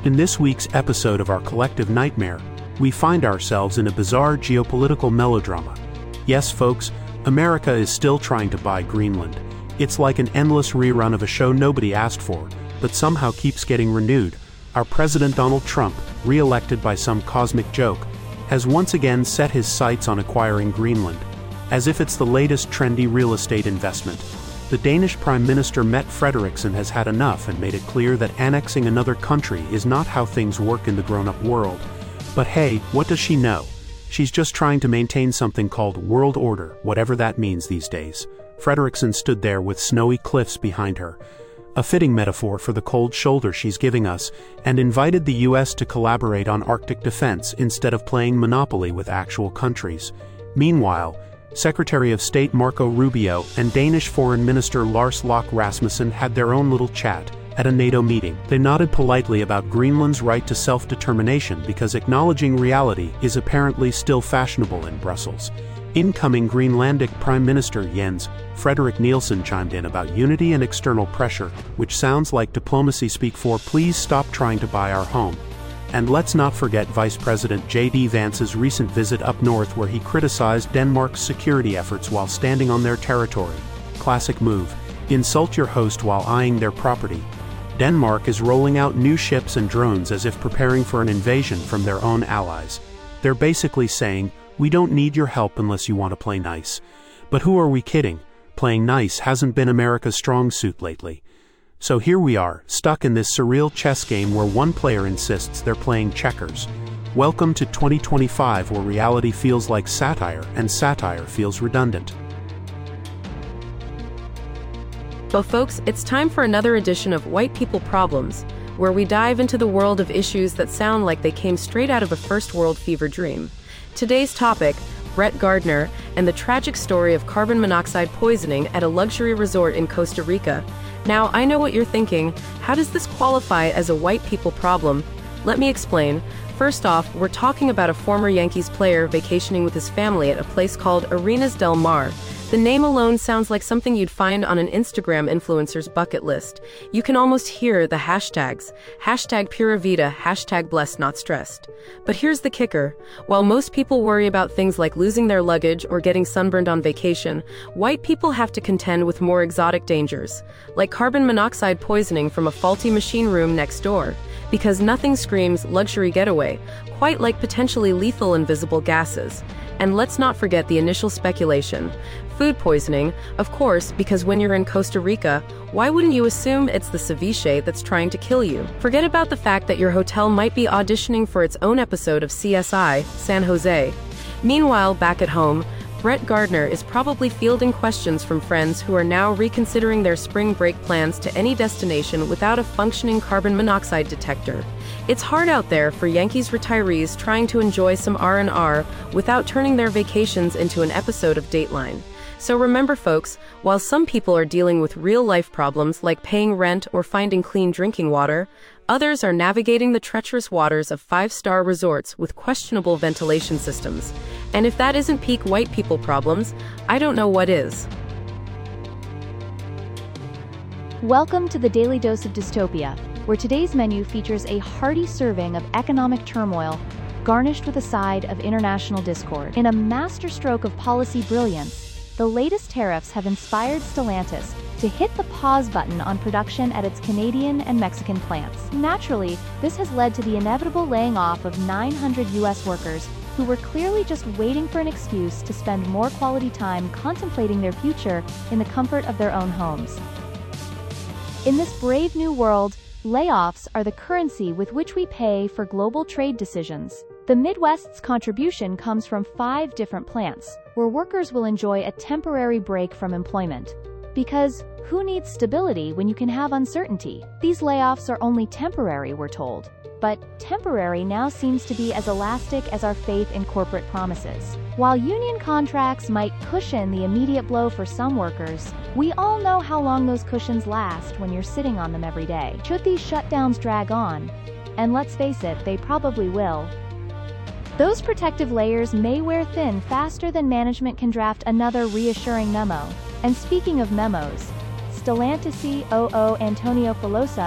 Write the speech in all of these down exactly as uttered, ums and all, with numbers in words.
In this week's episode of our collective nightmare, we find ourselves in a bizarre geopolitical melodrama. Yes, folks, America is still trying to buy Greenland. It's like an endless rerun of a show nobody asked for, but somehow keeps getting renewed. Our President Donald Trump, re-elected by some cosmic joke, has once again set his sights on acquiring Greenland, as if it's the latest trendy real estate investment. The Danish Prime Minister Mette Frederiksen has had enough and made it clear that annexing another country is not how things work in the grown-up world. But hey, what does she know? She's just trying to maintain something called world order, whatever that means these days. Frederiksen stood there with snowy cliffs behind her, a fitting metaphor for the cold shoulder she's giving us, and invited the U S to collaborate on Arctic defense instead of playing Monopoly with actual countries. Meanwhile, Secretary of State Marco Rubio and Danish Foreign Minister Lars Løkke Rasmussen had their own little chat at a NATO meeting. They nodded politely about Greenland's right to self-determination because acknowledging reality is apparently still fashionable in Brussels. Incoming Greenlandic Prime Minister Jens Frederik Nielsen chimed in about unity and external pressure, which sounds like diplomacy speak for "please stop trying to buy our home." And let's not forget Vice President J D Vance's recent visit up north where he criticized Denmark's security efforts while standing on their territory. Classic move. Insult your host while eyeing their property. Denmark is rolling out new ships and drones as if preparing for an invasion from their own allies. They're basically saying, we don't need your help unless you want to play nice. But who are we kidding? Playing nice hasn't been America's strong suit lately. So here we are, stuck in this surreal chess game where one player insists they're playing checkers. Welcome to twenty twenty-five, where reality feels like satire and satire feels redundant. Well, folks, it's time for another edition of White People Problems, where we dive into the world of issues that sound like they came straight out of a first world fever dream. Today's topic, Brett Gardner and the tragic story of carbon monoxide poisoning at a luxury resort in Costa Rica. Now, I know what you're thinking. How does this qualify as a white people problem? Let me explain. First off, we're talking about a former Yankees player vacationing with his family at a place called Arenas del Mar. The name alone sounds like something you'd find on an Instagram influencer's bucket list. You can almost hear the hashtags. Hashtag Pura Vida, hashtag Blessed Not Stressed. But here's the kicker. While most people worry about things like losing their luggage or getting sunburned on vacation, white people have to contend with more exotic dangers, like carbon monoxide poisoning from a faulty machine room next door. Because nothing screams luxury getaway, quite like potentially lethal invisible gases. And let's not forget the initial speculation. Food poisoning, of course, because when you're in Costa Rica, why wouldn't you assume it's the ceviche that's trying to kill you? Forget about the fact that your hotel might be auditioning for its own episode of C S I, San Jose. Meanwhile, back at home, Brett Gardner is probably fielding questions from friends who are now reconsidering their spring break plans to any destination without a functioning carbon monoxide detector. It's hard out there for Yankees retirees trying to enjoy some R and R without turning their vacations into an episode of Dateline. So remember, folks, while some people are dealing with real-life problems like paying rent or finding clean drinking water, others are navigating the treacherous waters of five-star resorts with questionable ventilation systems. And if that isn't peak white people problems, I don't know what is. Welcome to the Daily Dose of Dystopia, where today's menu features a hearty serving of economic turmoil, garnished with a side of international discord. In a masterstroke of policy brilliance, the latest tariffs have inspired Stellantis to hit the pause button on production at its Canadian and Mexican plants. Naturally, this has led to the inevitable laying off of nine hundred U S workers who were clearly just waiting for an excuse to spend more quality time contemplating their future in the comfort of their own homes. In this brave new world, layoffs are the currency with which we pay for global trade decisions. The Midwest's contribution comes from five different plants, where workers will enjoy a temporary break from employment. Because who needs stability when you can have uncertainty? These layoffs are only temporary, we're told. But temporary now seems to be as elastic as our faith in corporate promises. While union contracts might cushion the immediate blow for some workers, we all know how long those cushions last when you're sitting on them every day. Should these shutdowns drag on, and let's face it, they probably will, those protective layers may wear thin faster than management can draft another reassuring memo. And speaking of memos, Stellantis C O O Antonio Filosa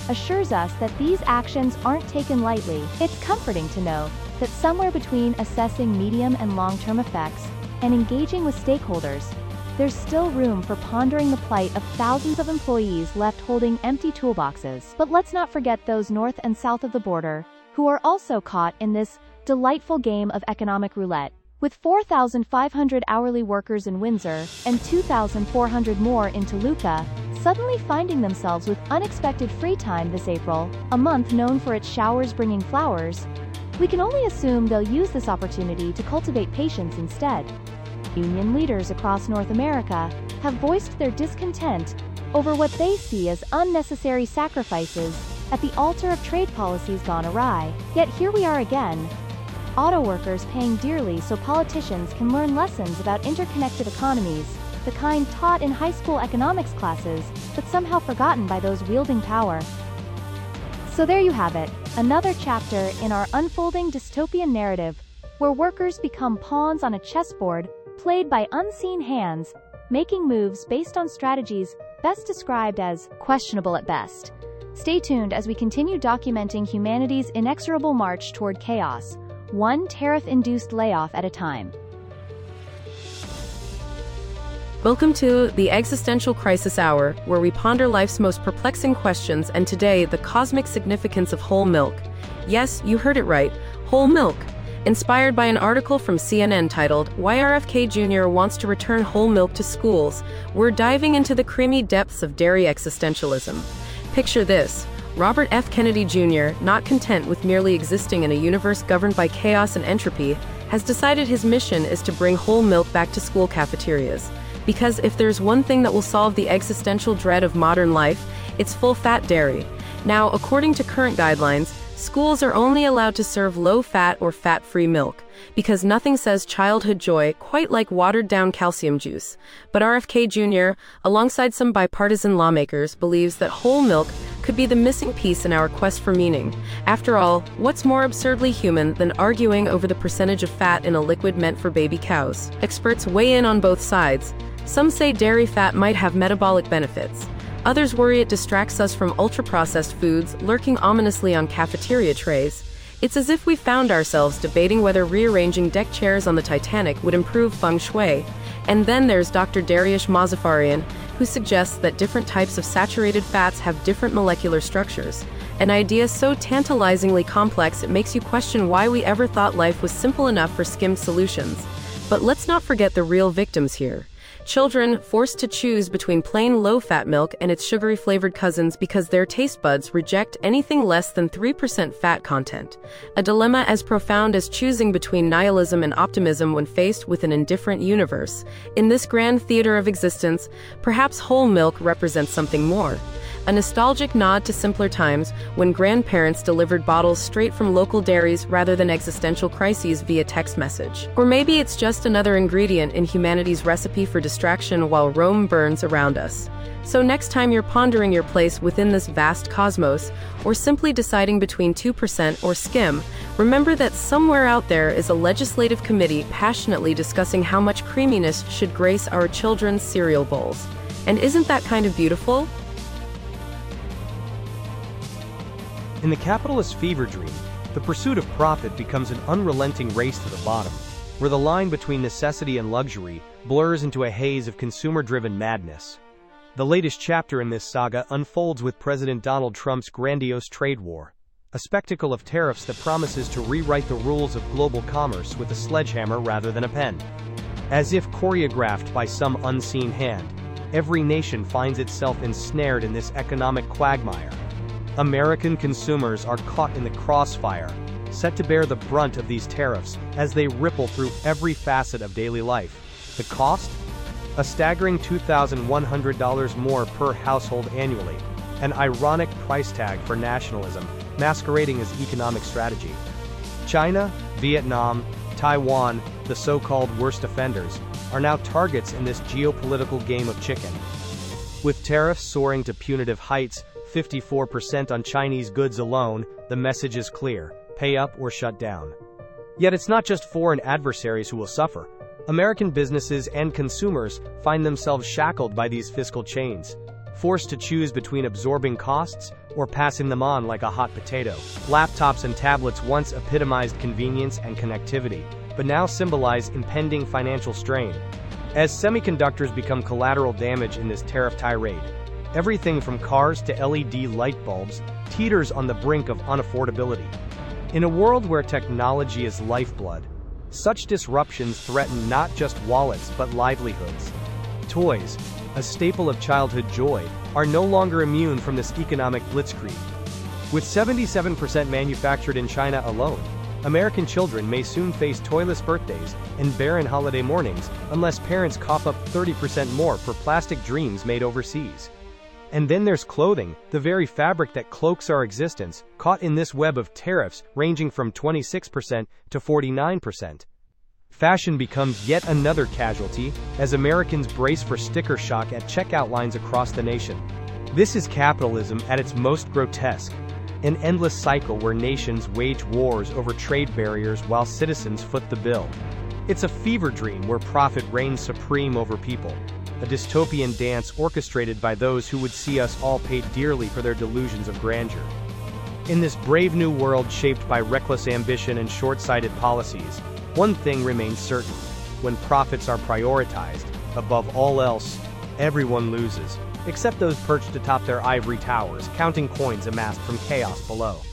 assures us that these actions aren't taken lightly. It's comforting to know that somewhere between assessing medium and long-term effects and engaging with stakeholders, there's still room for pondering the plight of thousands of employees left holding empty toolboxes. But let's not forget those north and south of the border, who are also caught in this delightful game of economic roulette. With four thousand five hundred hourly workers in Windsor and two thousand four hundred more in Toluca, suddenly finding themselves with unexpected free time this April, a month known for its showers bringing flowers, we can only assume they'll use this opportunity to cultivate patience instead. Union leaders across North America have voiced their discontent over what they see as unnecessary sacrifices at the altar of trade policies gone awry. Yet here we are again, auto workers paying dearly so politicians can learn lessons about interconnected economies, the kind taught in high school economics classes, but somehow forgotten by those wielding power. So there you have it, another chapter in our unfolding dystopian narrative, where workers become pawns on a chessboard played by unseen hands, making moves based on strategies best described as questionable at best. Stay tuned as we continue documenting humanity's inexorable march toward chaos, one tariff-induced layoff at a time. Welcome to the Existential Crisis Hour, where we ponder life's most perplexing questions, and today, the cosmic significance of whole milk. Yes, you heard it right, whole milk. Inspired by an article from C N N titled, "Why R F K Junior Wants to Return Whole Milk to Schools," we're diving into the creamy depths of dairy existentialism. Picture this. Robert F. Kennedy Junior, not content with merely existing in a universe governed by chaos and entropy, has decided his mission is to bring whole milk back to school cafeterias. Because if there's one thing that will solve the existential dread of modern life, it's full-fat dairy. Now, according to current guidelines, schools are only allowed to serve low-fat or fat-free milk, because nothing says childhood joy quite like watered-down calcium juice. But R F K Junior, alongside some bipartisan lawmakers, believes that whole milk could be the missing piece in our quest for meaning. After all, what's more absurdly human than arguing over the percentage of fat in a liquid meant for baby cows? Experts weigh in on both sides. Some say dairy fat might have metabolic benefits. Others worry it distracts us from ultra-processed foods lurking ominously on cafeteria trays. It's as if we found ourselves debating whether rearranging deck chairs on the Titanic would improve feng shui. And then there's Doctor Dariush Mozaffarian, who suggests that different types of saturated fats have different molecular structures. An idea so tantalizingly complex it makes you question why we ever thought life was simple enough for skimmed solutions. But let's not forget the real victims here. Children forced to choose between plain low-fat milk and its sugary-flavored cousins because their taste buds reject anything less than three percent fat content. A dilemma as profound as choosing between nihilism and optimism when faced with an indifferent universe. In this grand theater of existence, perhaps whole milk represents something more. A nostalgic nod to simpler times when grandparents delivered bottles straight from local dairies rather than existential crises via text message. Or maybe it's just another ingredient in humanity's recipe for distraction while Rome burns around us. So next time you're pondering your place within this vast cosmos, or simply deciding between two percent or skim, remember that somewhere out there is a legislative committee passionately discussing how much creaminess should grace our children's cereal bowls. And isn't that kind of beautiful? In the capitalist fever dream, the pursuit of profit becomes an unrelenting race to the bottom, where the line between necessity and luxury blurs into a haze of consumer-driven madness. The latest chapter in this saga unfolds with President Donald Trump's grandiose trade war, a spectacle of tariffs that promises to rewrite the rules of global commerce with a sledgehammer rather than a pen. As if choreographed by some unseen hand, every nation finds itself ensnared in this economic quagmire. American consumers are caught in the crossfire, set to bear the brunt of these tariffs as they ripple through every facet of daily life. The cost? A staggering two thousand one hundred dollars more per household annually, an ironic price tag for nationalism, masquerading as economic strategy. China, Vietnam, Taiwan, the so-called worst offenders, are now targets in this geopolitical game of chicken. With tariffs soaring to punitive heights, fifty-four percent on Chinese goods alone, the message is clear: pay up or shut down. Yet it's not just foreign adversaries who will suffer. American businesses and consumers find themselves shackled by these fiscal chains. forced to choose between absorbing costs or passing them on like a hot potato. Laptops and tablets once epitomized convenience and connectivity, but now symbolize impending financial strain. As semiconductors become collateral damage in this tariff tirade, everything from cars to L E D light bulbs teeters on the brink of unaffordability. In a world where technology is lifeblood, such disruptions threaten not just wallets but livelihoods. Toys, a staple of childhood joy, are no longer immune from this economic blitzkrieg. With seventy-seven percent manufactured in China alone, American children may soon face toyless birthdays and barren holiday mornings unless parents cough up thirty percent more for plastic dreams made overseas. And then there's clothing, the very fabric that cloaks our existence, caught in this web of tariffs ranging from twenty-six percent to forty-nine percent. Fashion becomes yet another casualty, as Americans brace for sticker shock at checkout lines across the nation. This is capitalism at its most grotesque, an endless cycle where nations wage wars over trade barriers while citizens foot the bill. It's a fever dream where profit reigns supreme over people, a dystopian dance orchestrated by those who would see us all pay dearly for their delusions of grandeur. In this brave new world shaped by reckless ambition and short-sighted policies, one thing remains certain: when profits are prioritized, above all else, everyone loses, except those perched atop their ivory towers, counting coins amassed from chaos below.